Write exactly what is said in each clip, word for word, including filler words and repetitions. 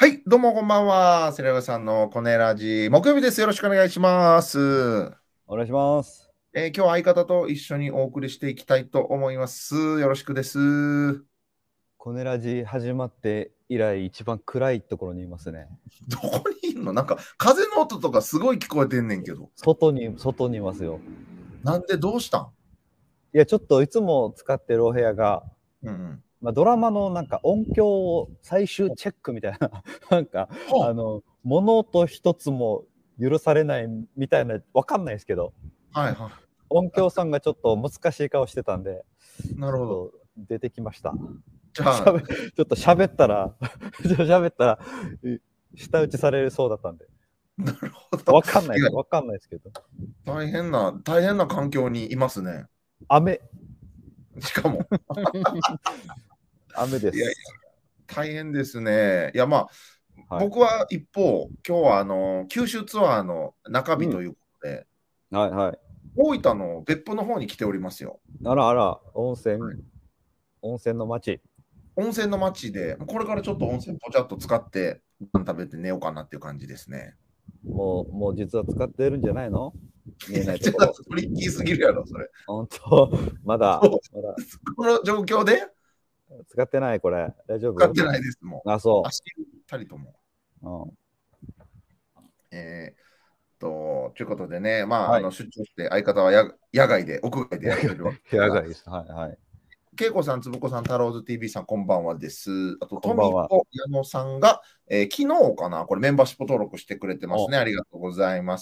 はい、どうもこんばんは。セレブさんのコネラジ、木曜日です。よろしくお願いします。 お願いします。 えー今日は相方と一緒にお送りしていきたいと思います。よろしくです。どコネラジ始まって以来一番暗いところにいますね。 こにいんの？なんか風の音とかすごい聞こえてんねんけど。 外に、外にいますよ。 なんでどうしたん？ いや、ちょっといつも使ってるお部屋が、 うんうん。 まあ、ドラマのなんか音響を最終チェックみたいな、なんか、あはの、物音一つも許されないみたいな、わかんないですけど、 あ、はいは音響さんがちょっと難しい顔してたんで、 い。なるほど。 ちょっと出てきました。 じゃあ、 しゃべ、ちょっと喋ったら、喋ったら、舌打ちされそうだったんで。 なるほど。 わかんないです。 いや、 わかんないですけど。 大変な、大変な環境にいますね。 雨、 しかも。 雨でいやいや、 す。 大変ですね。いや、まあ、 はい。 僕は一方、今日はあの九州ツアーの中うん。 日ということで、 はいはい。 大分の別府の方に来ておりますよ。 あらあら、温泉、 はい、 温泉の街。 温泉の街で、これからちょっと温泉ぽちゃっと使って、ご飯食べて寝ようかなっていう感じですね。 もう、もう実は使ってるんじゃないの？見えいや、ちょっとないところ。 トリッキーすぎるやろ、それ。 本当、まだ、 そうまだこの状況で使ってないこれ。大丈夫？ 使ってないですもあ、 ん。 そ足たりとも。 う。うん。 えーっと、ということでね、まあ、あはい。 の出張して相方はや野外で、屋外でやってるわけですが、 部屋がいいです。はいはい。 恵子さん、つぶこさん、太郎ズ ティーブイ さん、こんばんはです。あと、トこんばんは。 ミコ、矢野さんが、えー昨日かな、これメンバーシップ登録してくれてますお、 ね。ありがとうございます。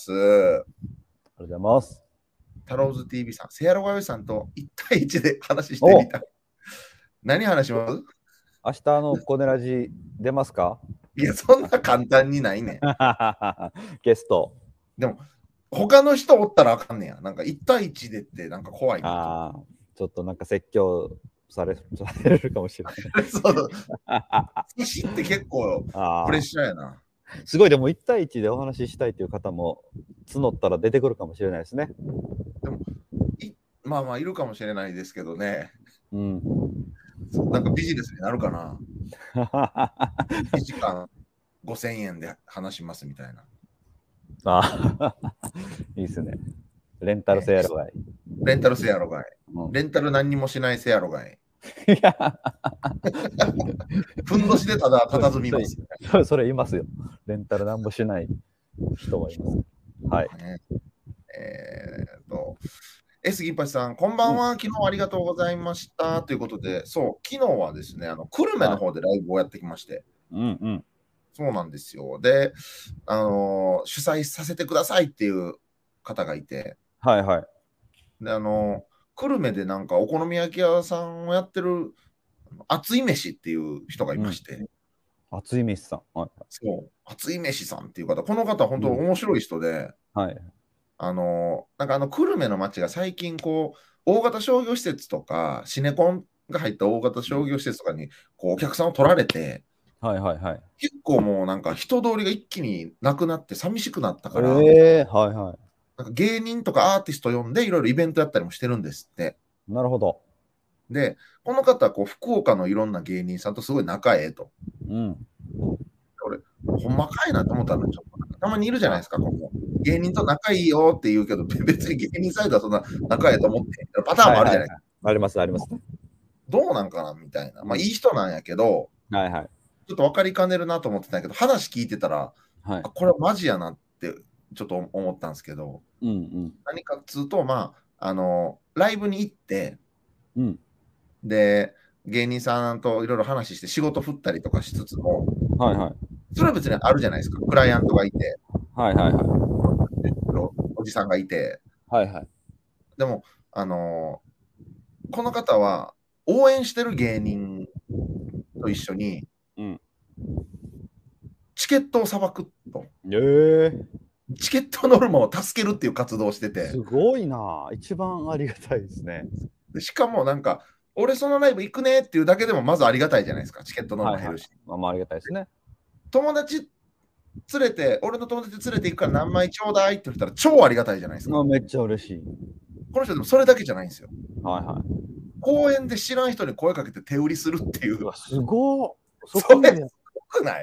ありがとうございます。 太郎ズ ティーブイ さん、セアロガヨさんといち対いちで話してみお、 た。何話します？ 明日のコネラジ出ますか？ いや、そんな簡単にないねゲスト。 ん。でも、他の人おったらあかんねや。なんかいち対いちでってなんか怖いな、ちょっああ、ちょっとなんか説教され、されるかもしれない。 と。そう、寿司って結構プレッあシャーやな。 あ、すごい、でもいち対いちでお話ししたいという方も募ったら出てくるかもしれないですね。 でも、いまあまあ、いるかもしれないですけどね。 うん。 なんかビジネスになるかな。いちじかんごせんえんで話しますみたいな。 あいいですね。レンタルね、 制やろがい。 レンタルせやろがい。 うん、 レンタル何にもしないせやろがい。 いや、 ふんどしでただそれ、 佇みそれ、 ますみたいそれ、それいますよ。レンタルなんぼしない人はいます。はい。 な。ね、えーっと、S 銀八さん、こんばうん。 んは。昨日はありがとうございました。ということで、そう、昨日はですね、あの、久留米のはい。 方でライブをやってきまして、 うんうん。 そうなんですよ。で、あのー主催させてくださいっていう方がいて、 はいはい。 で、あのー久留米でなんかお好み焼き屋さんをやってる熱い飯っていう人がいうん。 まして、 熱い飯さん。はい。 そう、熱い飯さんっていう方、この方、本当うん。 面白い人で、 はい。 あの、なんかあの、久留米の町が最近、こう、大型商業施設とか、シネコンが入った大型商業施設とかに、こう、お客さんを取られて、 はいはいはい。 結構もうなんか人通りが一気になくなって寂しくなったから、 ええー、はいはなんか芸人とかアーティスト呼んで、いろいろイベントやったりもしてるんですって。 い。なるほど。 で、この方はこう福岡のいろんな芸人さんとすごい仲ええと。 うん。 俺、ほんまかいなと思ったのちょっとなんかたまにいるじゃないあ、 ですか、この芸人と仲いいよって言うけど、別に芸人サイドはそんな仲ええと思ってパターンはいはいはい。 もあるじゃないですか。 ありますあります。 どうなんかなみたいな。まあ、いいうん。 人なんやけど、 はいはい。 ちょっと分かりかねるなと思ってたんやけど、話聞いてたら、 はい。 あ、これはマジやなってちょっと思ったんですけど、 うん何かっつうと、まあ、あの、ライブに行って、 うん。うん。 で、芸人さんといろいろ話して仕事振ったりとかしつつも、 はいはい。 それは別にあるじゃないですか。クライアントがいて、 はいはいはおじさんがいて、 い。はいはい。 でも、あのこの方は応援してる芸人と一緒にうん。 チケットをさばくと、 ええー、 チケットノルマを助けるっていう活動をしてて、 すごいな。一番ありがたいですね。 でしかもなんか、俺そのライブ行くねっていうだけでもまずありがたいじゃないですか。チケットノルはいはい。 マ減るし。 まあ、まあ、ありがたいですね。 友達連れて、俺の友達連れて行くから何枚ちょうだいって言ったら超ありがたいじゃないですか。 まあ、めっちゃ嬉しい。 この人でもそれだけじゃないんですよ。 はいはい。 公園で知らん人に声かけて手売りするっていう。 うわ、すごい。そこそれ、すまでや。 ごくない？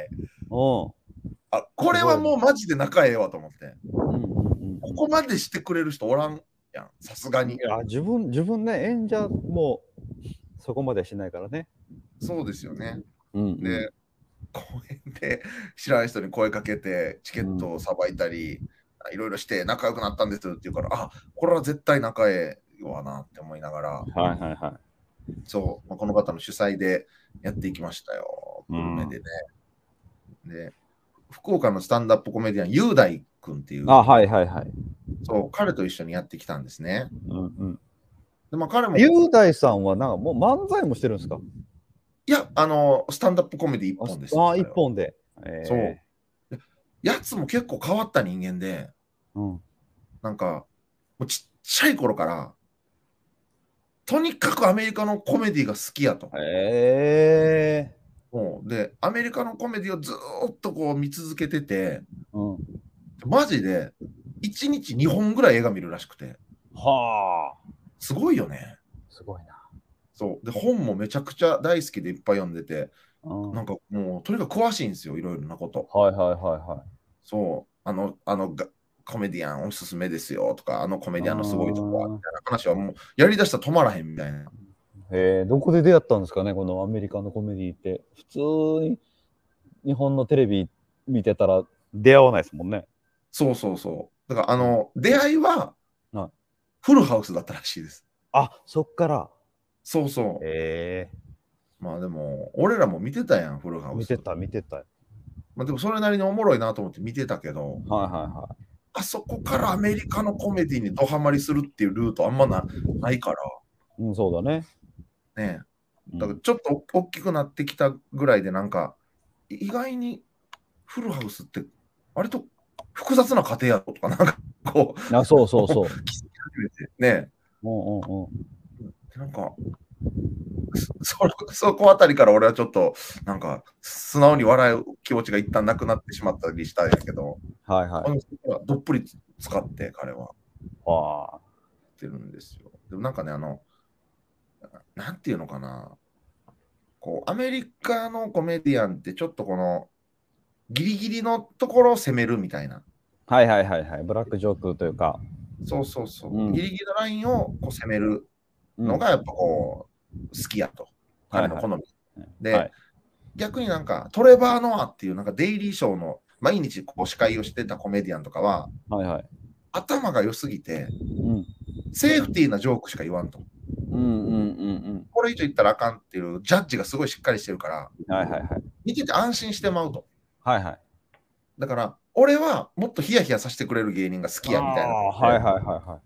おあ、これはもうマジで仲ええわと思って。 うんうんうんここまでしてくれる人おらんやん、さすがに。 いや、自分、自分ね、演者もそこまでしないからね。 そうですよね。 うんうん。 で、公園で知らない人に声かけて、チケットをさばいたり、いろいろして仲良くなったんですって言うから、あ、これは絶対仲ええわなって思いながら、 はいはいはそう、まあ、この方の主催でやっていきましたよ、 い。 久留米でね。で、福岡のスタンダップコメディアン、雄大君っていう、 あ、はいはいはい。 そう、彼と一緒にやってきたんですね。 うんうん。 で、まあ、彼も、 雄大さんはなんかもう漫才もしてるんですか？ いや、あの、スタンダップコメディ一本ですよ、 あ、一彼は。 本で。 そえう。でやつも結構変わった人間で、 ー、うん。 なんか、もうちっちゃい頃から、とにかくアメリカのコメディが好きやと。 えもうで、アメリカのコメディをずーっとこう見続けてて、 ー、うん。 マジでいちにちにほんぐらい映画見るらしくて、 はあ。 すごいよね。 すごいな。 そう。で、本もめちゃくちゃ大好きでいっぱい読んでて、 うん。はいなんかもうとにかく詳しいんですよ、いろいろなこと。 はいはいはい。 そう。あの、あのがコメディアンおすすめですよとか、あのコメうディアンのすごいとこは、みーん。 たいな話はもうやりだしたら止まらへんみたいな。 えー、どこで出会ったんですかね、このアメリカのコメディって。普通に日本のテレビ見てたら出会わないですもんね。 そうそうそう。だから、あうん。 の、出会いははい。 フルハウスだったらしいです。 あ、そっから。 そうそう。 えまあでも、俺らも見てたやん、フルハー、 ウス。 見てた見てた。はいまあでも、それなりにおもろいなと思って見てたけど、 はいはあそこからアメリカのコメディにドハマりするっていうルートあんまなないから、 い。うん、そうだね。 ね。だからうん。 ちょっと大きくなってきたぐらいで、なんか、意外にフルハウスって割と複雑な家庭やとか、なんかこう、 あ、そうそう気づそう。 き始めて、ね。 うんうんうん。 なんか、そそこあたりから俺はちょっと、なんか、素直に笑う気持ちが一旦なくなってしまったりしたんやけど、 はいはい。 あの人はどっぷり使って彼はわあ。 やってるんですよ。でもなんかね、あの、なんていうのかな、こう、アメリカのコメディアンってちょっとこの、ギリギリのところを攻めるみたいな。 はいはいはいはい。ブラックジョークというか。 そうそうそう。 うん。 ギリギリのラインをこう攻めるうん。 のがやっぱこう、好きやと。 はいはい。 彼の好み。で、 はい。 逆になんかトレバー・ノアっていうなんかデイリーショーの毎日こう司会をしてたコメディアンとかははいはい。 頭が良すぎてうん。 セーフティーなジョークしか言わんと。 うんうんうんこれ以上言ったらあかんっていうジャッジがすごいしっかりしてるからうん。はいはいはい。 見てて安心してまうと。 はいはい。 だから俺はもっとヒヤヒヤさせてくれる芸人が好きあやみたいなあ、 ので、 はいはいはいはい。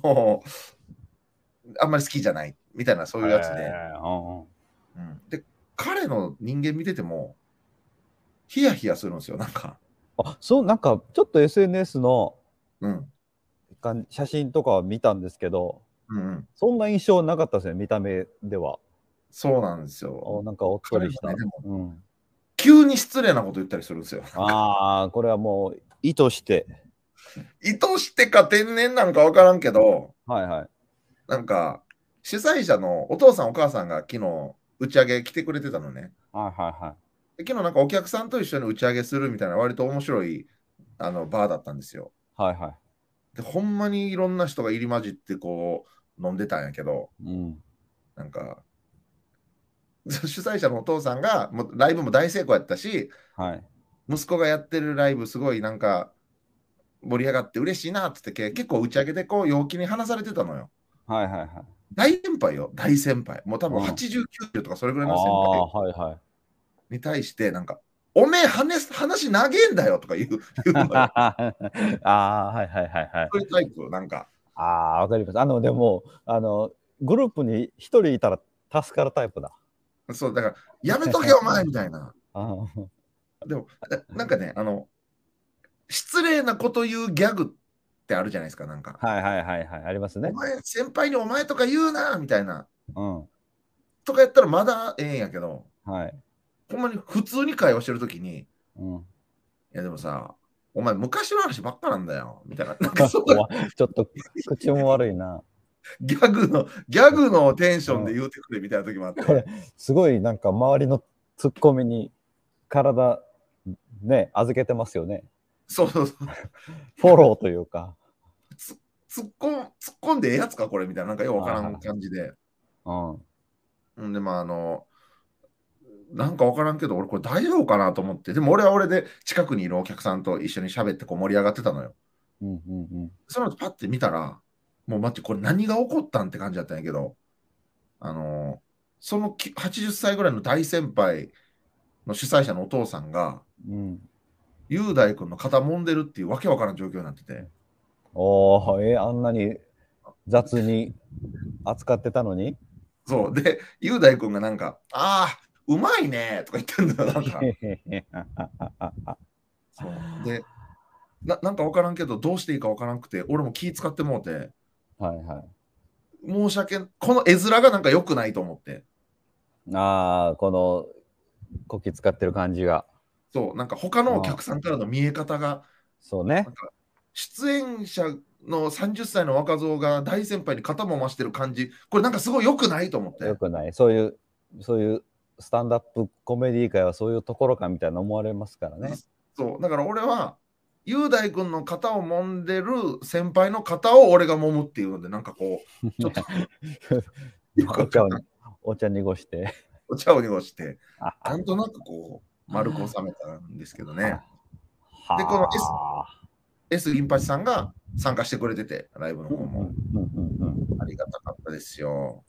もうあんまり好きじゃないみたいなそういうやつで、 えー、うんうん。 うん、で彼の人間見ててもヒヤヒヤするんですよなんか。 あ、そう、なんかちょっと エスエヌエス のうんかん写真とかは見たんですけど、 うんうん、 そんな印象なかったですね、見た目では。 そうなんですよ。 あ、なんかおっとりした。 彼はねでもうん。 急に失礼なこと言ったりするんですよ。なんかああ、これはもう意図して。 意図してか天然なんか分からんけど、 はいはい。 なんか、主催者のお父さんお母さんが昨日打ち上げ来てくれてたのね。 はいはいはい。 で昨日なんかお客さんと一緒に打ち上げするみたいな割と面白いあのバーだったんですよ。 はいはい。 で、ほんまにいろんな人が入り混じってこう飲んでたんやけど、 うん。 なんか、主催者のお父さんがもうライブも大成功やったし、 はい。 息子がやってるライブすごいなんか盛り上がって嬉しいなって言って結構打ち上げでこう陽気に話されてたのよ。 はいはいはい。 大先輩よ、大先輩。もう多分うん。 はちじゅう、きゅうじゅうとかそれぐらいあの先輩あ、はいはい。 に対して、なんか、おめえ話、話長えんだよとか言う、言うのよ。 ああ、はいはいはいはい。 そういうタイプ、なんか。 ああ、わかります。あの、でも、あの、グループに一人いたら助かるタイプだ。 そう、だから、やめとけお前みたいな。 あーでも、ななんかね、あの、失礼なこと言うギャグってあるじゃないですか、なんか。 はいはいはいはい。ありますね。 お前、先輩にお前とか言うなみたいな。 うん。 とかやったらまだええんやけど、 はい。 ほんまに普通に会話してるときに、いうん。 やでもさ、お前昔の話ばっかなんだよ、みたいな。なんかそんな怖いちょっと口も悪いな。 ギャグの、ギャグのテンションうん、 で言うてくれみたいな時もあっこれ、 て。 すごいなんか周りのツッコミに体ね、預けてますよね。 そうそうそう。 フォローというか。 つ突っ込ん、突っ込んでええやつか、これみたいな、なんかよくわからんはいはい。 感じで。 うん。 んで、まあ、あの、なんかわからんけど、俺これ大丈夫かなと思って、でも俺は俺で近くにいるお客さんと一緒に喋ってこう盛り上がってたのよ。 うんうんうん。 その後パッて見たら、もう待って、これ何が起こったんって感じだったんやけど、あの、そのきはちじゅっさいぐらいの大先輩の主催者のお父さんが、 うん。 雄大君の肩揉んでるっていうわけわからん状況になってて、 おー、え、あんなに雑に扱ってたのに。 そう。で、雄大君がなんか、ああ、うまいねとか言ってんだよ、なんか。そう。で、な、なんかわからんけど、どうしていいかわからんくて、俺も気使ってもうて、 はいはい。 申し訳ん、この絵面がなんか良くないと思って、 ああ、この、こき使ってる感じが。 そう、なんか他のおああ、 客さんからの見え方が、 そうね。 なんか出演者のさんじゅっさいの若造が大先輩に肩もましてる感じ、これなんかすごい良くないと思って。 よくない。そういう、そういうスタンダップコメディ界はそういうところかみたいな思われますからね。 そう、だから俺は、雄大君の肩を揉んでる先輩の肩を俺が揉むっていうので、なんかこう、ちょっとよくお茶を、 わからんお茶濁して。 お茶を濁して、 はなんとなくこう、丸く収めたんですけどね。で、この S, あ。 S 銀八さんが参加してくれてて、ライブのうんうん方もうんうんうん。 ありがたかったですよ。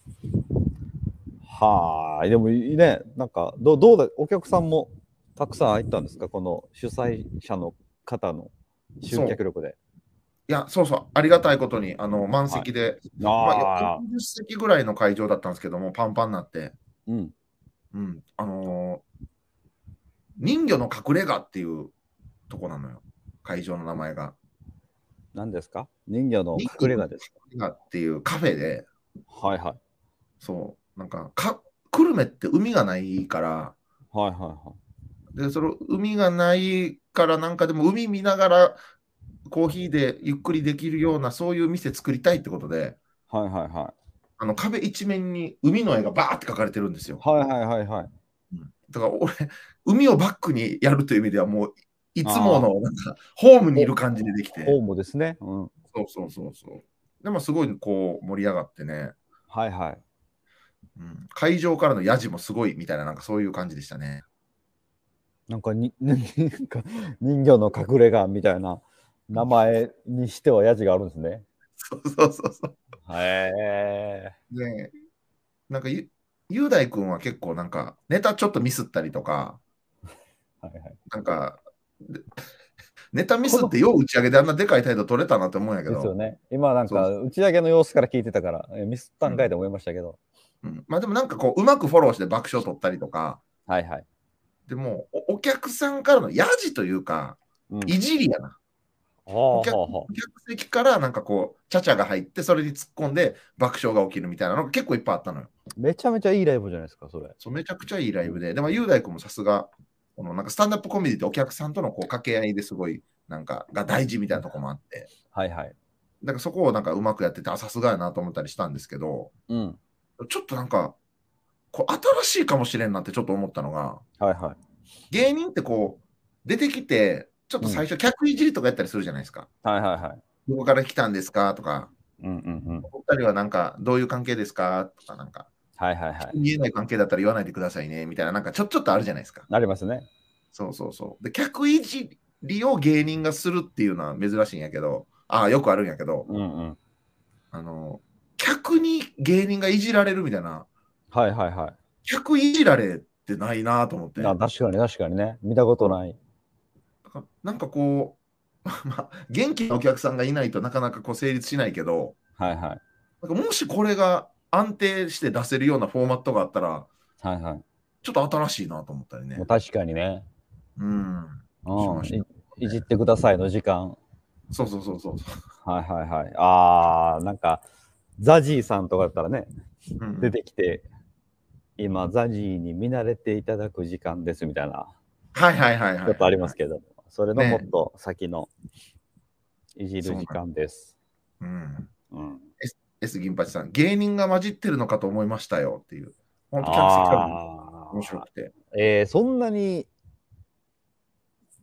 はあ、でもいいね、なんかどう、どうだ、お客さんもたくさん入ったんですか、この主催者の方の集そう。 客力で。 いや、そうそう、ありがたいことに、あの、満はい。 席で、まあ、よああ、 ろくじゅっ席ぐらいの会場だったんですけども、パンパンになって、 うん。 うん、あのー人魚の隠れ家っていうとこなのよ、会場の名前が。 何ですか、人魚の人魚の隠隠れ家ですか。 れ家っていうカフェで、 はいはい。 そう、なんか、か久留米って海がないから、 はいはいはい。 で、その海がないからなんかでも海見ながらコーヒーでゆっくりできるようなそういう店作りたいってことで、 はいはいはい。 あの壁一面に海の絵がバーって描かれてるんですよ。 はいはいはいはい。 うん、だから俺、海をバックにやるという意味ではもういつもああ、 のなんかホームにいホる感じでできて、 ホームですね。うん。 そうそうそうそう。でもすごいこう盛り上がってね、 はいはい。 うん、会場からのヤジもすごいみたいななんかそういう感じでしたね。 なんかに、なんか人魚の隠れ家みたいな名前にしてはやじがあるんですね。 そうそうそうそう。 へえ。 で、なんかゆ雄大君は結構なんかネタちょっとミスったりとか、 はいはい。 なんかでネタミこのスってよう打ち上げであんなでかい態度取れたなって思うんやけど、 ですよね。今なんそうか打ち上げの様子から聞いてたから、えミスったうん、 んかいと思いましたけど。 うん、まあでもなんかこううまくフォローして爆笑取ったりとか、 はいはい。 でもお、お客さんからのヤジというか、 うん。 いじりやな。お客、 ほうほうほお客席からなんかこう、ちゃちゃが入って、それに突っ込んで爆笑が起きるみたいなのが結構いっぱいあったのよ。 う。めちゃめちゃいいライブじゃないですか、それ。 そうめちゃくちゃいいライうん。 ブで、でも雄大君もさすが、このなんかスタンダップコメディってお客さんとのこう掛け合いですごい、なんかが大事みたいなとこもあって、 はいはい。 だからそこをなんかうまくやってて、あ、さすがやなと思ったりしたんですけど、 うん。 ちょっとなんか、こう新しいかもしれんなってちょっと思ったのが、 はいはい。 芸人ってこう、出てきて、ちょっとうん。 最初、客いじりとかやったりするじゃないですか。 はいはいはい。 どこから来たんですかとか、 うんうんうん。 お二人はなんか、どういう関係ですかとか、なんか、 はいはいはい。 人に言えない関係だったら言わないでくださいね、みたいな、なんかちょ、ちょっとあるじゃないですか。 ありますね。 そうそうそう。で、客いじりを芸人がするっていうのは珍しいんやけど、ああ、よくあるんやけど、 うんうん。 あの、客に芸人がいじられるみたいな、 はいはいは客いじられってないなと思っい。あ、 て。 確かに確かにね。見たことそうない。 だからなんかこう、まあ、元気なお客さんがいないとなかなかこう成立しないけど、 はいはい。 なんかもしこれが安定して出せるようなフォーマットがあったら、 はいはい。 ちょっと新しいなと思ったりね。 もう確かにね。 うん、しうん。い、 ましたいじっね。 てくださいの時間。 そうそうそうそう。 はいはいはい。あー、なんか、ザジーさんとかだったらね、出うんうん、 てきて、今、ザジーに見慣れていただく時間ですみたいな、 はいはいはいちょっとあはいはいはい。 りますけど、それのもっねと先のいじる時そうなん間です。 うん。 うん。 S, S 銀八さん、芸人が混じってるのかと思いましたよっていう。本当客席からも面白あくて。 ー、えー、そんなに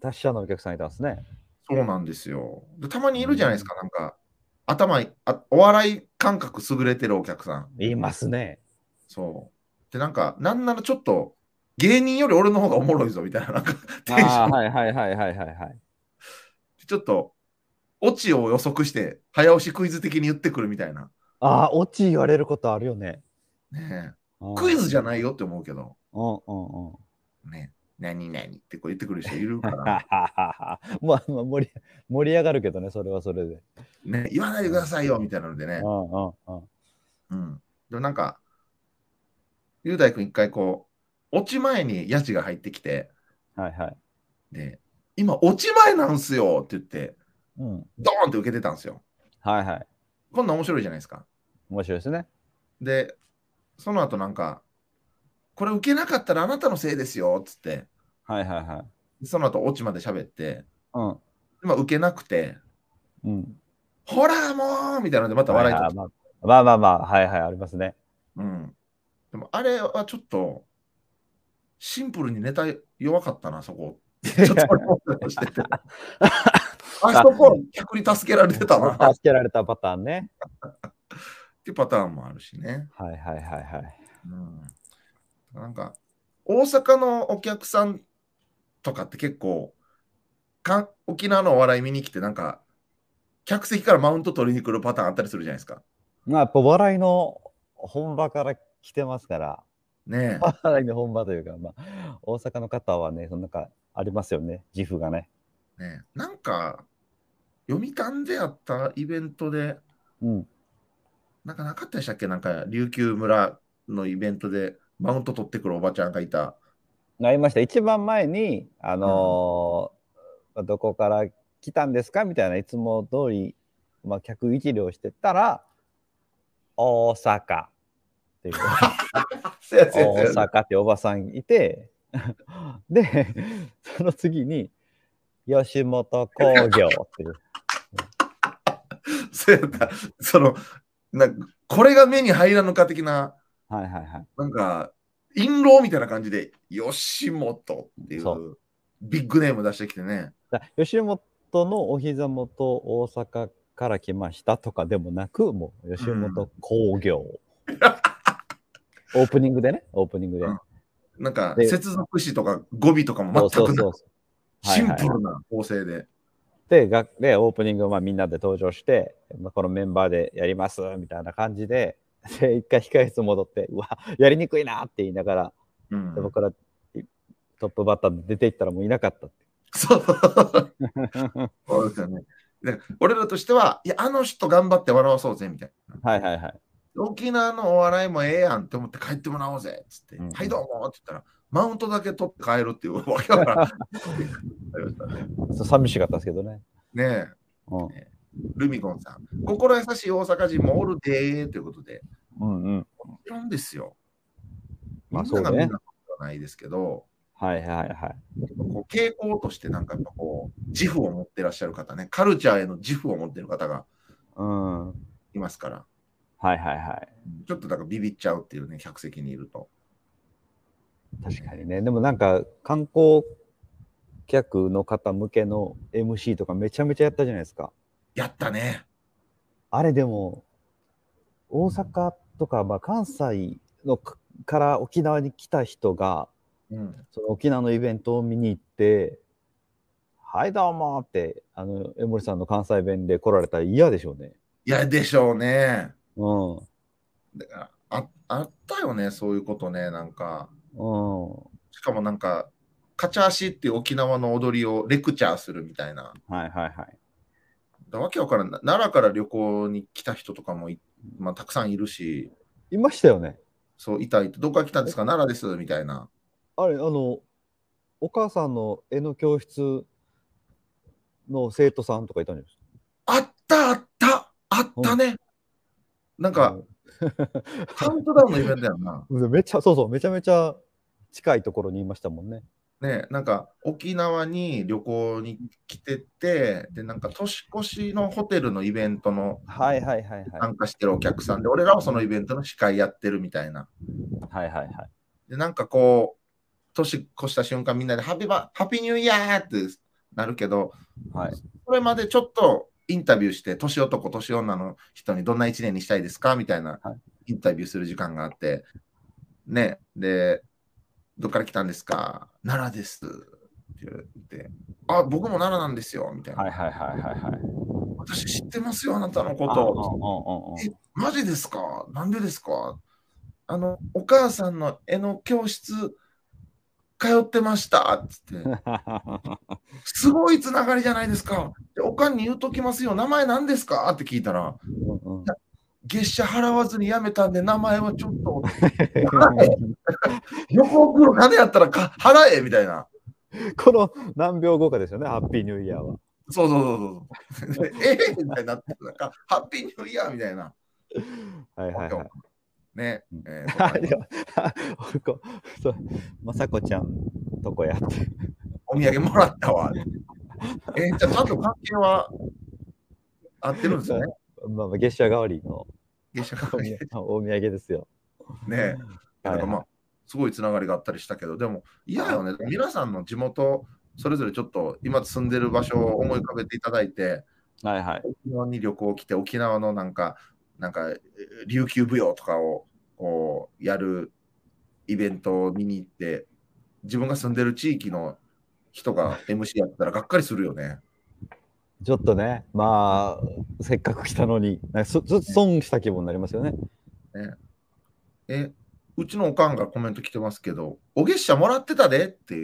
達者なお客さんいたんですね。 そうなんですよ。で、たまにいるじゃないですか、なんか、頭いあ、お笑い感覚優れてるお客さん。 いますね。 そう。で、なんか、なんならちょっと、芸人より俺の方がおもろいぞみたいな、なんかテンシああ、 ョン、 はいはいはいはいはいはい。 ちょっと、オチを予測して、早押しクイズ的に言ってくるみたいな。 ああ、オチ言われることあるよね。 ねえ。 うん。 クイズじゃないよって思うけど、 うんうんうん。 ね、何々ってこう言ってくる人いるから、 まあ、まあ盛り、盛り上がるけどね、それはそれで。 ね、言わないでくださいよみたいなのでね。 うんうんうん。 うん。でもなんか、雄大君一回こう、落ち前にヤジが入ってきて、 はいはい。 で、今落ち前なんすよって言って、 うん。 ドーンって受けてたんですよ。 はいはい。 こんなん面白いじゃないですか。 面白いですね。 で、その後なんか、これ受けなかったらあなたのせいですよっつって、 はいはいはい。 その後オチまで喋って、 うん。 今受けなくて、 うん。 ほらもうみたいなのでまたはいはい。 笑いとって。 まあ、まあまあまあ、はいはい、ありますね。 うん。でもあれはちょっと、シンプルにネタ弱かったな、そこ。ちょっと俺もしてて。あそこ、客に助けられてたな。っ助けられたパターンね。 ていうパターンもあるしね。 はいはいはいはい。 うん。なんか、大阪のお客さんとかって結構、か沖縄のお笑い見に来て、なんか、客席からマウント取りに来るパターンあったりするじゃないですか。 まあ、やっぱ笑いの本場から来てますから、 ね笑いの本場というか、まあ、大阪の方はね、そのなんかありますよね、自負がね。 え、ねえ。なんか、読谷であったイベントで、 うん。 なんかなかったでしたっけ、なんか、琉球村のイベントでマウント取ってくるおばちゃんがいた。 なりました。一番前に、あうん。 のーどこから来たんですかみたいな、いつも通り、まあ、客一両してたら、大阪っていう、 せやせやせ大やせや。 阪っておばさんいて、で、その次に、吉本興業っていう。 せやった。その、なんかこれが目に入らぬか的な、 はいはいはい。 なんか、印籠みたいな感じで、吉本っていそう。 うビッグネーム出してきてね。 だ吉本のお膝元大阪から来ましたとかでもなく、もう吉本興業。オープニングでね、オープニングで。 うん、なんか、 で、 接続詞とか語尾とかもそう全くなく、 そうそうそう。はシンいはいはい。 プルな構成で。 で、がでオープニング、まあ、みんなで登場して、まあ、このメンバーでやりますみたいな感じで、で、一回控室戻って、うわ、やりにくいなって言いながら、 うん、 で僕らトップバッターで出ていったらもういなかったって。 そう。そうですよね。で、俺らとしては、いや、あの人頑張って笑わそうぜ、みたいな。 はいはいはい。 沖縄のお笑いもええやんって思って帰ってもらおうぜ、つって、 うんうん、 はい、どうもって言ったら、マウントだけ取って帰るっていうわけだから、ありましたね。 そう寂しかったですけどね。 ねえ、 うん、 ねえルミゴンさん、心優しい大阪人もおるでーということで、 うんうん。 もちろんですよ。みまあそうでね。 んながみんなではないですけど、 はいはいはい。 こう傾向としてなんかやっぱこう、自負を持ってらっしゃる方ね、カルチャーへの自負を持ってる方がうん。はいますから、 いはいはい。 ちょっとだからビビっちゃうっていうね、客席にいると。 確かにね。でもなんか観光客の方向けの エムシー とかめちゃめちゃやったじゃないですか。 やったね。 あれでも、大阪とか、まあ、関西のかから沖縄に来た人が、 うん。 その沖縄のイベントを見に行って、はいどうもって、あの、江森さんの関西弁で来られたら嫌でしょうね。 いやでしょうね。 うん。うだからああったよね、そういうことね、なんか。 ん。 しかもなんか、カチャーシっていう沖縄の踊りをレクチャーするみたいな。 はいはいはい。 だわけわからん。奈良から旅行に来た人とかもい、まあ、たくさんいるし、 いましたよね。 そう、いたいて、どこから来たんですか、奈良です、みたいな。 あれ、あの、お母さんの絵の教室の生徒さんとかいたんじゃないですか。 あったあったあっうん。 たね。なんか、 もカウントダウンのイベントやんな。 うめちゃ、そうそう、めちゃめちゃ近いところにいましたもんね。 ね、なんか沖縄に旅行に来てて、で、なんか年越しのホテルのイベントのはいはいはいはい。 参加してるお客さんで、俺らはそのイベントの司会やってるみたいな。 はいはいはい。 で、なんかこう、年越した瞬間みんなでハッピーバ、ハッピーニューイヤーってなるけど、 はい。 それまでちょっとインタビューして、年男、年女の人にどんないちねんにしたいですかみたいなはいインタビューする時間があって、ね、で、どっから来たんですか奈良ですって言って、あ、僕も奈良なんですよ、みたいな。 はいはいはいはいはい。 私知ってますよ、あなたのこあ、うんうんと。 うんうん。 え、マジですかなんでですかあの、お母さんの絵の教室通ってましたっつって、すごいつながりじゃないですか。でおかんに言うときますよ、名前何ですかって聞いたら、 うんうん。 いや月謝払わずに辞めたんで、名前はちょっと、払え。旅行来る金やったらか払えみたいな。 この何秒後かですよね、ハッピーニューイヤーは。 そうそうそうそう。ええみたいになって、なんか、ハッピーニューイヤーみたいな。 はいはいはい。 ね、 うん、 えー、答えは。 こそう、まさこちゃんとこやって。 お土産もらったわ。えー、じゃあちゃんと関係は合ってるんですね。 まあ、まあ月謝代わりの月謝お土お土産ですよ。 ねえ。いや、だはいはい。 からまあ、すごいつながりがあったりしたけど、でも嫌よね。皆さんの地元、それぞれちょっと今住んでる場所を思い浮かべていただいて、 はいはい。 沖縄に旅行来て、沖縄のなんか、なんか、琉球舞踊とかをこうやるイベントを見に行って、自分が住んでる地域の人が エムシー やったらがっかりするよね。 ちょっとね、まあ、せっかく来たのに、なんかそそ損した気分になりますよね。 ねえ、うちのおかんがコメント来てますけど、お月謝もらってたでって、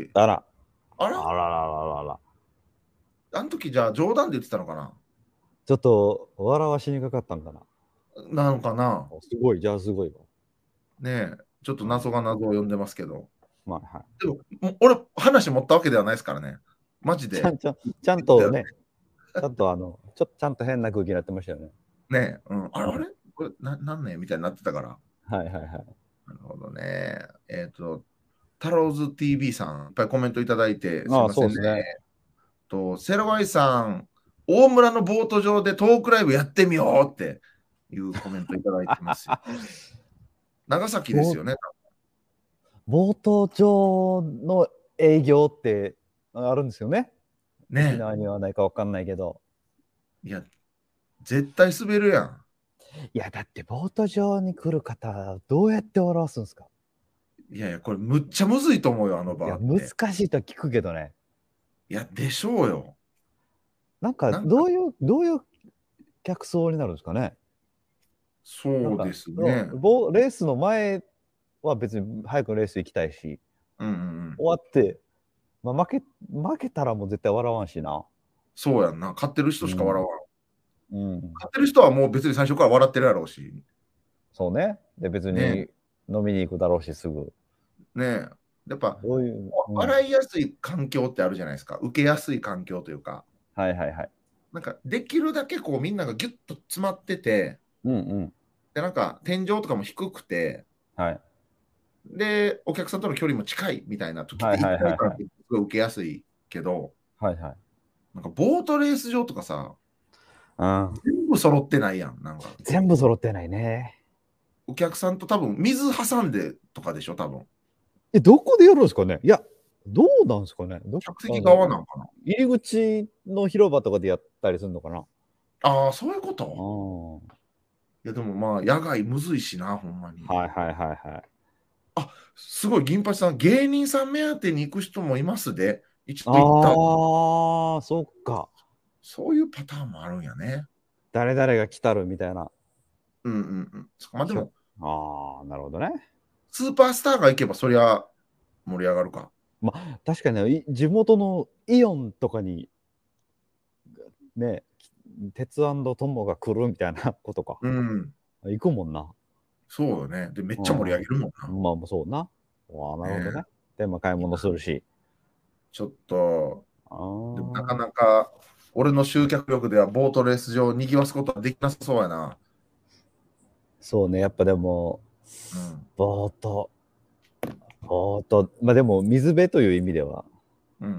あら、 あらあららららら。 あの時じゃあ冗談で言ってたのかなちょっと笑わしにかかったんかな。 なのかなすごい、じゃあすごいわ。 ねえ、ちょっとうん、 謎が謎を呼んでますけど。 まあ、はい。 でも、も俺、話持ったわけではないですからね。マジで。 ちゃんちゃん、ちゃんとね、ちゃんとあの、ちょっとちゃんと変な空気になってましたよね。 ねえ、うん、あれ、 うん、 あれこれ、な、なんねみたいになってたから。 はいはいはい。 なるほどね。えっ、と、タローズ ティーブイ さん、いっぱいコメントいただいて、すいああ、 ませんね。 そうですね。 と、セラワイさん、大村のボート上でトークライブやってみようっていうコメントいただいてますよ。長崎ですよね。 冒頭上の営業ってあるんですよね。沖ね縄にはないかわかんないけど。 いや、絶対滑るやん。 いや、だってボート上に来る方、どうやって笑わすんですか？ いやいや、これむっちゃむずいと思うよ、あのいや、 バーっ難て。 しいとは聞くけどね。 いや、でしょうよ。 なんか、 なんか、 どういう、どういう客層になるんですかね。なんか、 そうですね。 そうボレースの前は別に早くレース行きたいし、 うんうんうん。 終わって、まあ、負け、負けたらもう絶対笑わんしな。 そうやんな。買ってる人うん。 しか笑わん。 うん。 買ってる人はもう別に最初から笑ってるやろうし。 そうね。で、別ねに飲みに行くだろうし、すぐ。 え。ねえ。やっぱ、 どういう、うん。 笑いやすい環境ってあるじゃないですか。受けやすい環境というか。 はいはいはい。 なんか、できるだけこう、みんながギュッと詰まってて、 うんうん。 で、なんか、天井とかも低くて、 はい。 で、お客さんとの距離も近いみたいな時ってはい一はいはいはい。 体感ってすごい受けやすいけど、 はいはい。 なんかボートレース場とかさ、 うん。 全部揃ってないやん。なんか、 全部揃ってないね。 お客さんと多分水挟んでとかでしょ、多分。 え、どこでやるんですかね。いや、どうなんですかね。ど客席あの、 側なんかな。 入り口の広場とかでやったりするのかな。 ああ、そういうこあとあ。 いや、でもまあ、野外むずいしな、ほんまに。 はいはいはいはい。 あ、すごい、銀八さん、芸人さん目当てに行く人もいますで。一度行った。 ああ、そっか。 そういうパターンもあるんやね。 誰々が来たるみたいな。 うんうんうん。まあでひょも、 ああ、なるほどね。 スーパースターが行けば、そりゃ盛り上がるか。 まあ、確かにね、い地元のイオンとかにね、鉄友が来るみたいなことか。 うん。 行くもんな。 そうよね。で、めっちゃ盛り上げうるもんな。 ん。まあ、そうな。ああ、なるほどね。 ねで、まあ、買い物するし。 ちょっと、 あでもなかあ、 なか、俺の集客力ではボートレース場を賑わすことはできなさそうやな。 そうね。やっぱでも、 うん。 ボート、ボート、まあでも、水辺という意味では、 うんうん。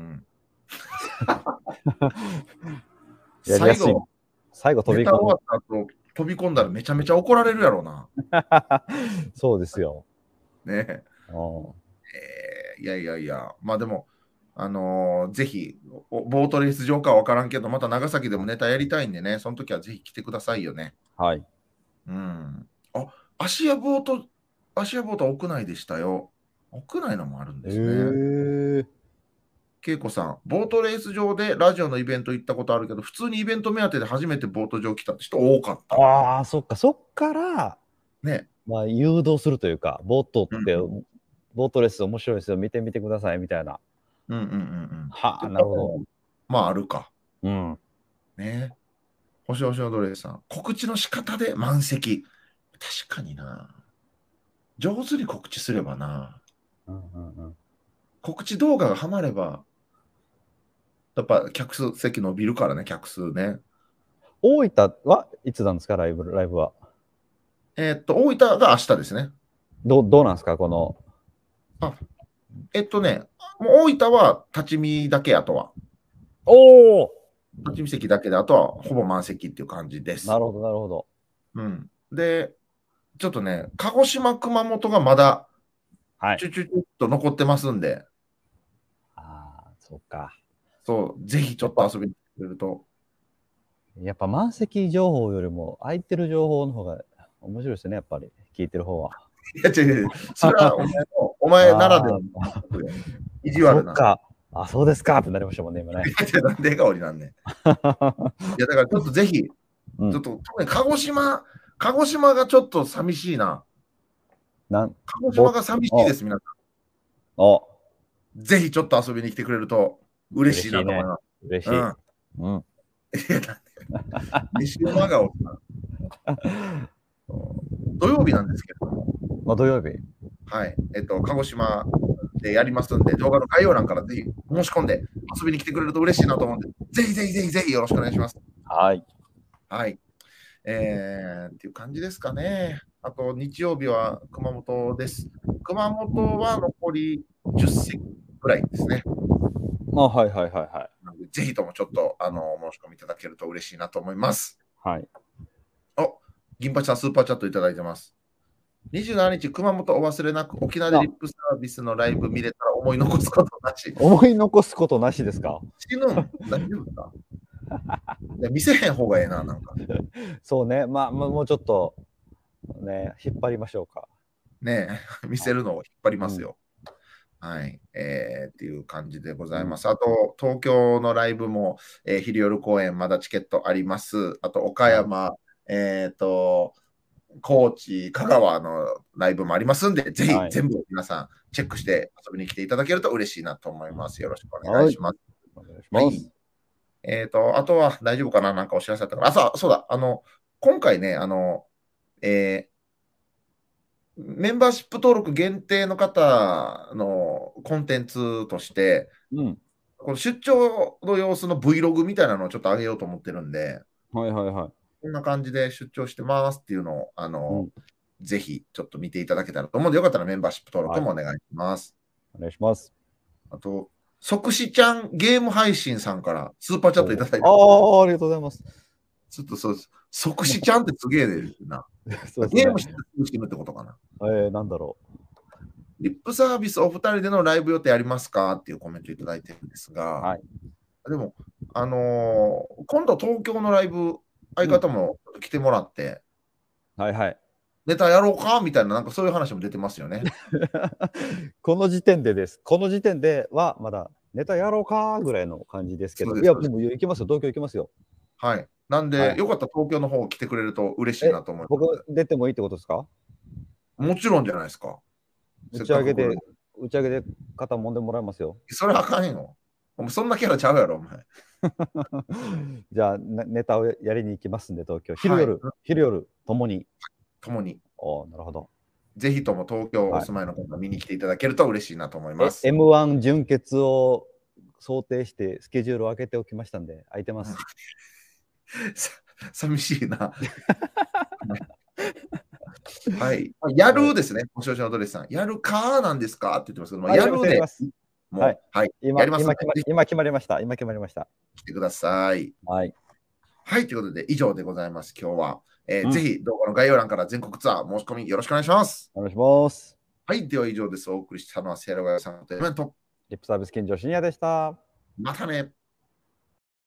やりやすい。 最後、 最後飛ネタ終わび込む。 った後、飛び込んだらめちゃめちゃ怒られるやろうな。 そうですよ。 ねうん。 えーいやいやいや、まあでも、あのーぜひ、 おボートレース場かは分からんけど、また長崎でもネタやりたいんでね、その時はぜひ来てくださいよね。 はい。 うん。あ、芦屋ボート、芦屋ボートは屋内でしたよ。屋内のもあるんえですね。 ー、 恵子さん、ボートレース場でラジオのイベント行ったことあるけど、普通にイベント目当てで初めてボート場来たって人多かった。 ああ、そっか、そっから、 ね。 まあ、誘導するというか、ボートって、 うんうんボートレース面白いですよ、見てみてくださいみたいな。 うんうんうん。 はあ、 でなるほど。 まあ、あるか。 うん。 ね。星星踊りさん、告知の仕方で満席。確かにな。上手に告知すればな。 うんうんうん、 告知動画がはまれば、やっぱ客数席伸びるからね、客数ね。 大分はいつなんですか、ライブ、ライブは。 えーっと、大分が明日ですね。 どどうなんですか、この。 あ、えっとね、もう大分は立ち見だけ、あとは。 おお、 立ち見席だけで、あとはほぼ満席っていう感じです。 なるほど、なるほど。 うん。で、ちょっとね、鹿児島、熊本がまだ、 はい。 ちょちょちょっと残ってますんで、 ああ、そうか。 そう、ぜひちょやっぱ、 っと遊びに来てくれると。 やっぱ満席情報よりも空いてる情報の方が面白いですね、やっぱり。聞いてる方は。 いや、違う違う、それはお前の、お前ならではのああ、 意地悪な。 そっか。あ、そうですかってなりましたもんね、今ね。 いやなんで笑顔になんねん。いや、だからちょっとぜひ、ちうん、 ょっと、特に鹿児島、鹿児島がちょっと寂しいな。 なん鹿児島ぼが寂しいおです、皆さお、 ん。ぜひちょっと遊びに来てくれると嬉しい嬉しいね。 なと思います。 嬉しい。 うん。 うん。 いや、だって西山顔さん、土曜日なんですけれども、 まあ、土曜日。 はい、えっと、鹿児島でやりますんで、動画の概要欄からぜひ申し込んで遊びに来てくれると嬉しいなと思うんで、ぜひぜひぜひぜひよろしくお願いします。 はい。 はい。えー、っていう感じですかね。あと、日曜日は熊本です。熊本は残りじゅっ席ぐらいですね。 まあ、はいはいはいはい。 なのでぜひともちょっとあの申し込みいただけると嬉しいなと思います。 はい。 お、銀八さんスーパーチャットいただいてます。にじゅうしちにち、熊本お忘れなく、沖縄であ、 リップサービスのライブ見れたら思い残すことなし。 思い残すことなしですか？ 死ぬん大丈夫かいや見せへん方がええな、なんか。 そうね。まあ、まあ、もうちょっと、ね、引っ張りましょうか。 ねえ、見せるのを引っ張りうん。 ますよ。はい。えーっていう感じでござうん。 います。あと、東京のライブも、えー昼夜公演、まだチケットあります。あと、岡はい。 山、えっと、高知、香川のライブもありますんで、ぜひはい。 全部皆さんチェックして遊びに来ていただけると嬉しいなと思います。よろしくお願いはい。 します。 お願いしはい。 ます。 えっと、あとは大丈夫かななんかお知らせあったかなあ、そう、そうだ。あの、今回ね、あの、えーメンバーシップ登録限定の方のコンテンツとして、 うん。 この出張の様子の Vlog みたいなのをちょっと上げようと思ってるんで、 はいはいはい。 こんな感じで出張してますっていうのを、あの、 うん。 ぜひちょっと見ていただけたらと思うんで、よかったらメンバーシップ登録はい。 もお願いします。 お願いします。 あと、即死ちゃんゲーム配信さんからスーパーチャットいたおだいてます。 ああ、ありがとうございます。 ちょっとそうです。即死ちゃんってすげえな。 そうですね。 ゲームしてすぐ死ぬってことかな。 えー、なんだろリップサービスお二人でのライブ予定ありますかっていうコメントいただいてるんですう。 が、 はい。 でも、あのー今度東京のライブ、相うん。 方も来てもらって、 はいはい。 ネタやろうかみたいな、なんかそういう話も出てますよね。 この時点でです。この時点ではまだネタやろうかぐらいの感じですけど、 そうです、 いや、 そうです。 でも行きますよ。東京行きますよ。 はい。なんで、 はい。 よかったら東京の方来てくれると嬉しいえ、 なと思いま僕出てもいいってことですか？ す。もちろんじゃないですか。 打せっち上げで、 かく来る。 打ち上げで肩揉んでもらいますよ。 それあかんよ。お前そんなキャラちゃうやろ、お前。 じゃあ、ねネタをやりに行きますんで、東京。昼はい。 夜、昼夜ともに。 ともに。 おー、なるほど。 ぜひとも東京おはい。 住まいの方見に来ていただけると嬉しいなと思いまえ、 す。 エムワン 準決を想定してスケジュールを空けておきましたんで、空いてます。 さ寂しいな。はい。やはい。 るですね。お少々のドレスさん。やるかなんですかって言ってますけど、まあ、 あ、やります、 やるで、 やります。はい。 もう、はい。や今、 りますんで、 今決ま、 ぜひ今決まりました。今決まりました。 来てください。 はい。 はい。ということで、以上でございます。今日は。えーうん。 ぜひ動画の概要欄から全国ツアー申し込みよろしくお願いします。 お願いします。 はい。では以上です。お送りしたのはセイロガヤさんとイベント。 リップサービス金城深夜でした。 またね。